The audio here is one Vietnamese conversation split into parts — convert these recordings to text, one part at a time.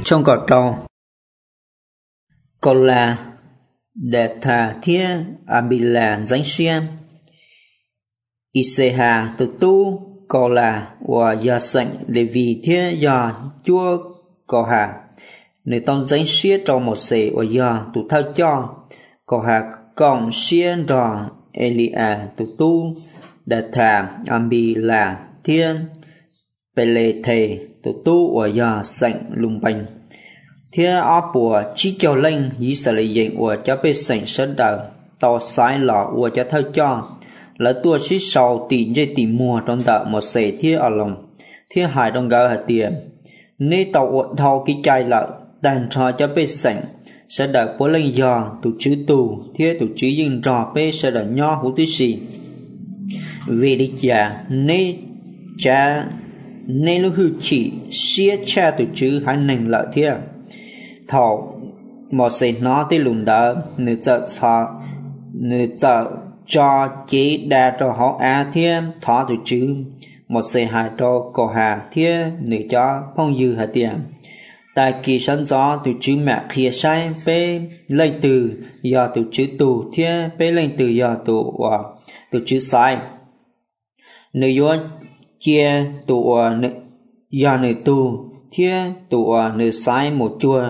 trong cỏ trâu còn là để thả thiên abila danh xiêm Iseha tự tu còn là và gia sanh để vì thiên gia chúa có hà nếu tông danh xiết trong một sệ và gia tự thao cho có hà còn xiên đò Elia tự tu để thả abila thiên Pele thề tự tu và gia sanh lùng bành thiên áp của chỉ cho linh ý sẽ lấy diện của cho bê sảnh sân đời tàu sai lọ của cho thao cho là tua chỉ sau tìm dây tìm mua trong đợi một sệ thiên ở lòng thiên hải trong gỡ hạt tiền nên tàu ổn thao cái chai lợi đàn trò cho bê sảnh sẽ đợi bố linh do tụ chữ tù thiên tụ chữ dinh trò bê sẽ đợi nho hữu tí xì vì đi chả nên cha nên lúc hư chỉ xía cha tụ chữ hai nành lợi thiên thầu một sệ nó tới lùng đỡ nữ trợ cho chế đa cho họ á thiên thọ tụ chữ một sệ hai cho cổ hà thiên nữ cho phong dư hà tiền tại kỳ sân gió tụ chữ mẹ khía sai bê lên từ do tụ chữ tù thiên bê lên từ do tụ chữ sai nữ yếu chia tụ nữ do nữ tù thiên tụ nữ sai một chùa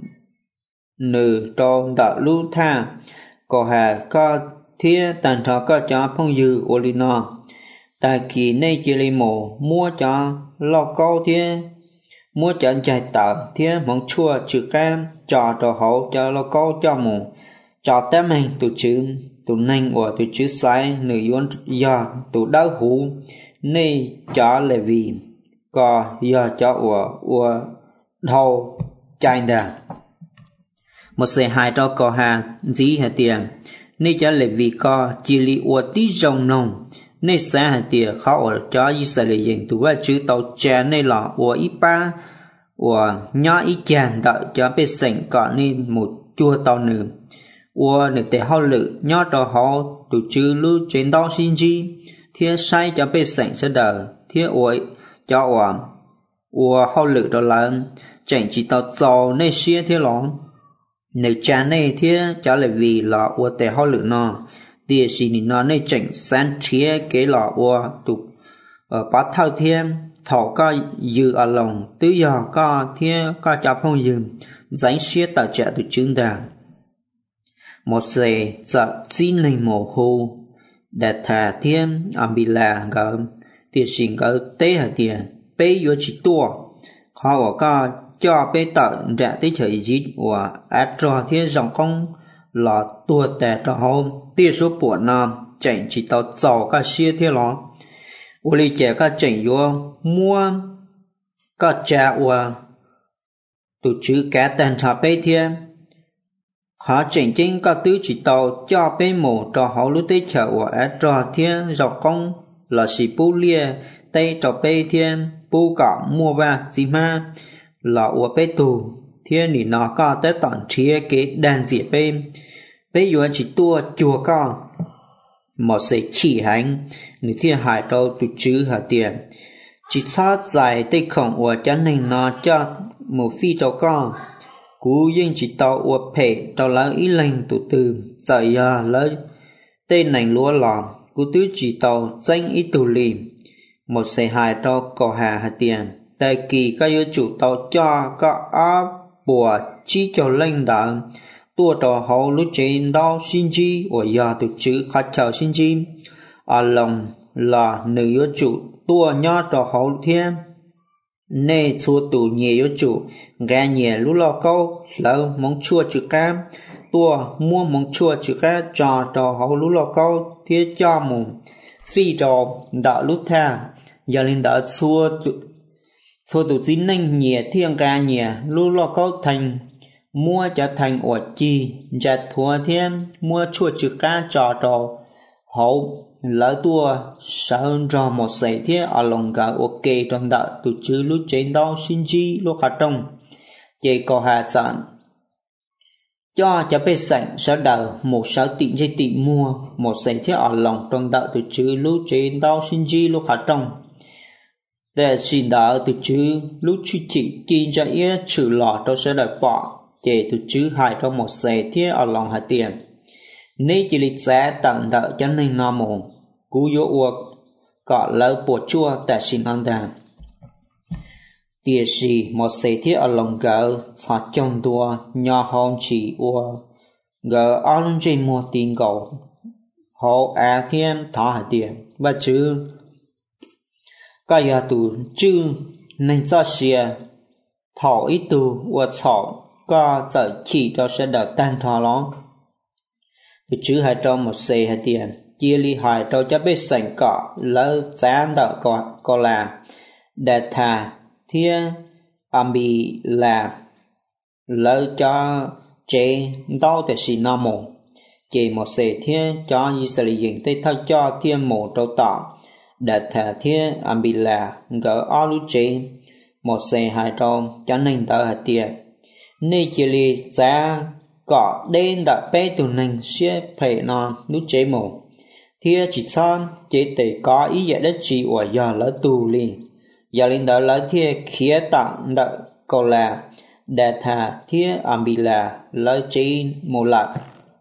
nữ trong đạo lưu tha có hà có thiên tàn thọ có cho phong dư olino tại kỳ nay chỉ lấy mổ mua cho lo câu thiên mua cho chạy tạm thiên mong chua chữ cam cho hậu cho lo câu cho mổ cho tem mình tụ chữ tụ nành của tụ chữ sai nữ yuan do tụ đau hú nay cho là vì có do cho của đầu chạy đà một sợi hai cho có hà dí hà tiền nên cho lệ vì có chỉ li ua tí rồng nồng nên xa hà tiền khó ở cho ý sẽ lệ dành tụ qua chữ tàu chè nên là ua ý ba ua nhỏ ý chàng đợi cho bê sảnh có nên một chua tàu nữ ua nữ tế hao lự nhỏ cho họ tụ chữ lưu trên đó xin chi thiên sai cho bê sảnh sẽ đợi thiên ua cho ua hao lự cho lớn chẳng chỉ tàu giàu nên xia thiên lón nếu cha này thì cho là vì là của tế họ lựa nó thì xin nó nên chỉnh sáng chia cái là của tục bắt thao thêm thọ có dư ở lòng tứ giờ có thiên có cho phong dư danh xia tạo trợ từ chứng đàn một giây giờ xin linh mồ hồ để thả thêm ambila gỡ thì xin gỡ tế hạt tiền bây giờ chỉ tua họ có cho bê tận trả tới thời dịch của trò thiên dòng công là tua tè cho họ tiêu số của nam chạy chỉ tao giàu cả xia thiên lo u li trẻ cả chạy vô mua cả trả của tụ chữ cả tàn trả bê thiên họ chạy chính cả tứ chỉ tao cho bê mổ cho họ lúc tới chợ của trò thiên dòng công là sĩ bù lia tay cho bê thiên bù cả mua ba gì mà là ua bê tù thiên nỉ nó có tới tận chia cái đàn dĩa bên bây giờ chỉ tua chùa con một sẽ chỉ hành nếu thiên hải đâu tụ chữ hà tiền chỉ sát dài tây khổng ua chắn hình nó cho một phi cho con cú yên chỉ tao ua phê cho lãng ý lành tụ từ dạy giờ lấy tên nành lúa lòm cú tứ chỉ tao danh ý tù lìm một sẽ hải đâu có hà tiền tại kỳ các yếu chủ tàu cho các áp bùa chi cho lãnh đạo tua trò hậu lúc trên đau xin chi của giờ từ chữ khát chào xin chi ở lòng là nữ yếu chủ tua nhỏ trò hậu thiên nê xua tù nhẹ yếu chủ gà nhẹ lúc lo câu lỡ mong chua chữ cam tua mua mong chua chữ cam trò hậu lúc lo câu thiết cho mùng phi trò đạo lúc tha giờ lên đạo xua tụ tín nanh nhẹ thiên ca nhẹ lưu lo có thành mua cho thành ổ chi chặt thua thêm mua chua chữ ca trò hậu lỡ tua sợ rò một sợi thiết ở lòng cả ok trong đạo tụ chữ lúc trên đó xin chi lúc khát trong chỉ có hạ sản cho bê sảnh sở đời một sở tiện dây tiện mua một sợi thiết ở lòng trong đạo tụ chữ lúc trên đó xin chi lúc khát trong để xin đỡ từ chứ lúc chú chỉ kinh cho ý trừ lọ trong sẽ đợi bỏ để từ chứ hại trong một xe thiết ở lòng hạt tiền nên chỉ lịch sẽ tận đợi cho nên nó mù cú yếu uộc có lỡ bộ chua tại xin ăn đàn địa sĩ một xe thiết ở lòng gỡ thoát trong đua nhỏ hôn chỉ uộc gỡ ở lòng trên mua tin cầu hộ á thiên thọ hạt tiền và chứ cái nhà tù chứ nên cho xìa thọ ít tù và thọ có giờ chỉ cho sẽ được tan thọ lắm thì chứ hai trong một xe hai tiền chia ly hai trong cho biết sành cọ lỡ gián đỡ có là để thà thiên bị là lỡ cho chế đau để xì nó mù chỉ một xe thiên cho Israel dừng tới thay cho thiên mù trâu tỏ để thả thiên bị là gỡ ở lúc chế một xe hai trong cho nên đỡ hạt tiền nên chỉ li giá có đen đã bé từ nên sẽ phải nó lúc chế mù thiên chỉ son chế để có ý nghĩa đất chỉ của giờ lỡ tù liền giờ linh đỡ lỡ thiên khía tặng đỡ câu là để thả thiên bị là lỡ chế một lần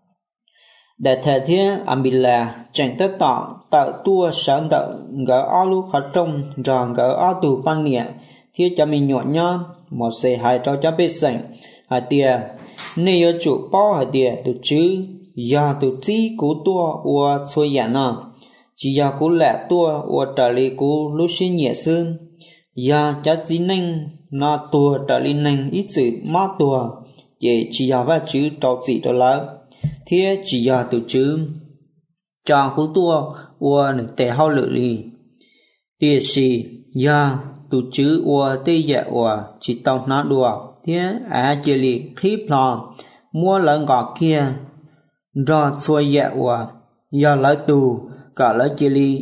để thể thiên bị là chẳng tất tỏ tạo tua sáng tạo gỡ ở lúc khó trông rồi gỡ ở tù ban nhẹ thiên cho mình nhọn nhon một xe hai trâu cho biết sảnh hai tia nếu chủ bao hai tia từ chứ giờ từ tí cú tua ua xuôi giả nó chỉ giờ cú lẹ tua ua trở lại cú lúc xin nhẹ xương giờ chắc gì nên nó tua trở lại nên ít sự mất tua chỉ giờ và chứ trâu gì trâu lớn thế chỉ giờ từ chứ cho cú tua ua được tệ hao lự lì địa sĩ giờ từ chứ ua tê dạ ua chỉ tao nó đùa thế chỉ lì khiếp lo mua lợn gọt kia rồi xuôi dạ ua giờ lấy tù cả lấy chỉ lì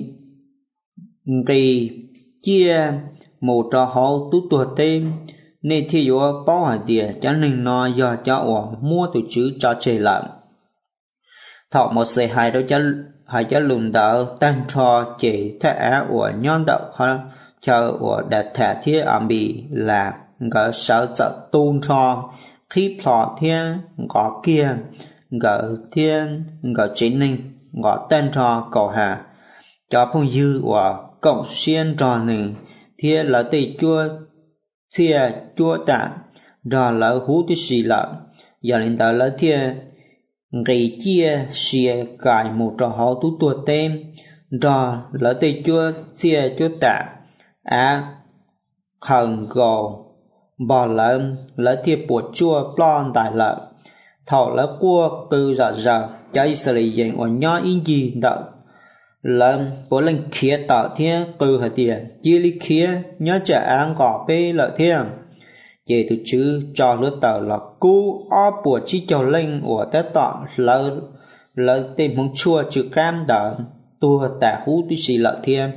thì chia một trò hậu tú tua tên nên thì ua bao hải địa cho nên nó giờ cho ua mua từ chứ cho chơi lợn thọ một xe hai đó cho lùn đỡ tan cho chỉ thẻ của nhon đậu khó chờ của đặt thẻ thiết bị là gỡ sở trợ tôn cho khi plọ thiên gõ kia gỡ thiên gỡ chính ninh gõ tên cho cầu hà cho phong dư của cộng xuyên trò nừng thiên là tì chua thia chua tạ rồi lỡ hú tí xì lợn giờ lên tờ lỡ thiên người chia xìa cài một trò hậu tú tua tem rồi lỡ tê chua xìa chua tạ khẩn gồ bò lợn lỡ thiệp bột chua plon đại lợn thọ lỡ cua từ giờ cho Israel dành ở nhỏ in gì đợi lợn bố lên khía tạo thiên từ hạt tiền chia lý khía nhớ trả án gõ bê lợi thiên về từ chữ cho lứa tờ là cú o bùa chi cho linh của tế tọn lỡ tìm hông chua chữ cam đợn tua tả hú tí xì lợi thiên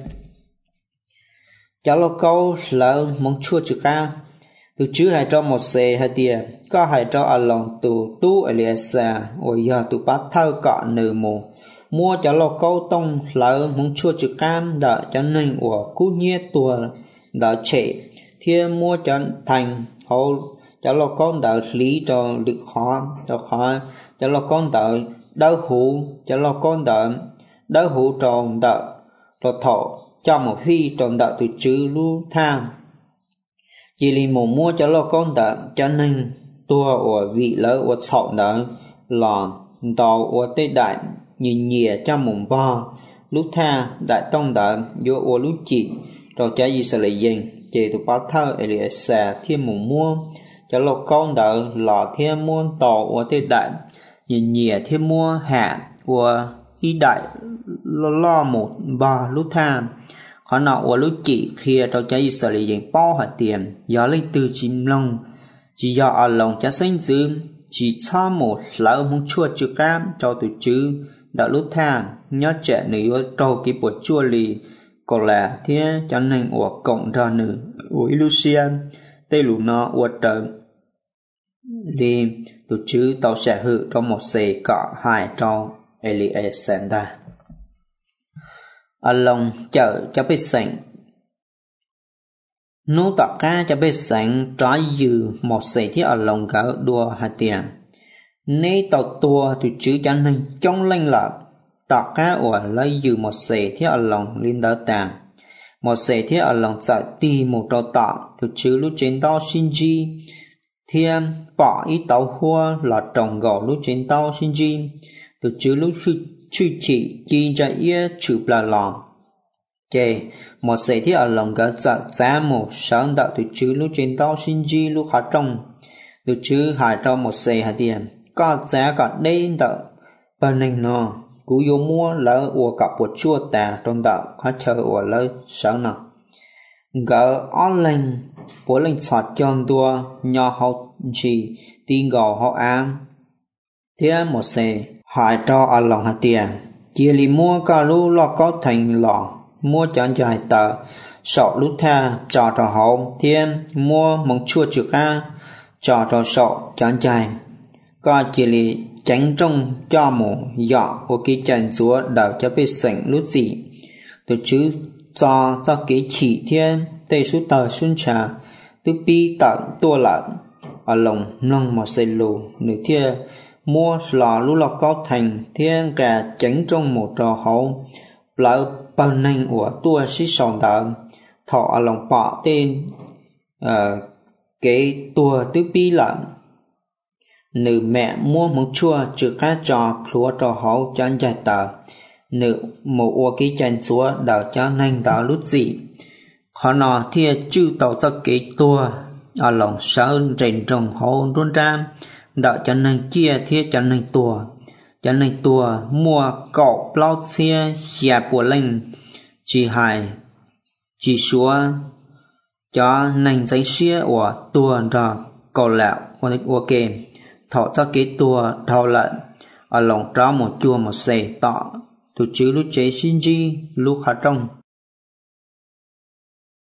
cho lo câu lỡ mong chua chữ cam từ chữ hai cho một xe hai tiền có hai cho ở lòng tù tu ở lìa xa ở giờ tù bát thơ cọ nửa mù mua cho lo câu tông lỡ mong chua chữ cam đợi cho nên của cú nhé tua đợi trẻ thiên mua cho thành hậu cho lo con đợi lý cho được khó cho lo con đợi đau hủ cho lo con đợi đau hủ tròn đợi cho thọ cho một phi tròn đợi từ chữ lưu tham chỉ li một mua cho lo con đợi cho nên tua ở vị lỡ ở sọ đợi lòn tàu ở tây đại nhìn nhẹ cho mùng bo lúc tha đại tông đợi vô ở lúc chỉ rồi cho gì sẽ lại dừng chỉ tụ báo thơ để xả thêm một mua cho lộc con đỡ lò thêm muôn tàu ở thế đại nhìn nhẹ thêm mua hạ của y đại lo một bò lúc tham khó nọ của lúc chỉ khi cho trái sở lý dành bao hạt tiền gió lên từ chim lông chỉ do ở lòng trái xanh dư chỉ cho một lỡ muốn chua chữ cam cho tụi chứ đã lúc tham nhớ trẻ nữ trâu cái bột chua lì còn là thế cho nên của cộng ra nữ của Lucian tây lũ nó của trận đi tổ chứ tàu sẽ hự trong một xe cọ hai trong Alexander ở lòng chợ cho biết sảnh nô tọt ca cho biết sẵn trái dư một sợi thiết ở lòng gỡ đua hạt tiền nê tọt tua từ chữ chân này trong lanh lập tọt ca ở lấy dư một sợi thiết ở lòng linh đỡ tàng một sợi thiết ở lòng sợ tì một trò tọt từ chữ lúc trên tao xin chi thiên bỏ ý tàu hoa là trồng gạo lúc trên tao xin chi từ chữ lúc truy chỉ chi cho ia chụp là lòng kể một sợi thiết ở lòng gỡ sợ giá một sáng đạo từ chữ lúc trên tao xin chi lúc hạt trong từ chữ hạt trong một sợi hạt tiền có giá có đây đạo bên này nó cú vô mua lỡ ua cặp một chua tà trong đạo khó chờ ua lỡ sáng nào gỡ online của linh sọt chọn tua nhỏ học chỉ tin gò họ ám thế một sợi hạt cho ở lòng hạt tiền chia li mua cả lũ lo có thành lọ mua chọn dài tờ sọ lút tha cho hậu thiên mua mong chua trực a cho sọ chọn dài có chỉ li tránh trong cho mù dọ của cái chân chúa đào cho biết sảnh lút gì từ chữ cho cái chỉ thiên tây số tờ xuân trà từ pi tận tua lợn ở lòng nông một xây lù nửa thiên mua lò lú lọc có thành thiên cả tránh trong một trò hậu lỡ bao nhanh của tua xí sòn đỡ thọ ở lòng bỏ tên cái tua tứ pi lợn nữ mẹ mua món chua trừ cá trò lúa trò hậu cho dài tờ nữ một ô cái chân chúa đào cho nhanh tờ lút gì khó nọ thia chư tàu cho cái tua ở lòng sơn rèn trồng hậu rôn ram đào cho nhanh chia thia cho nhanh tua mua cọ plau xe xẻ của linh chỉ hài chỉ xúa cho nhanh giấy xía của tua ra cầu lẹo ok thọ cho cái tua thao lợn ở lòng trao một chua một xề tọ từ chữ lúc chế xin chi lúc hạt trong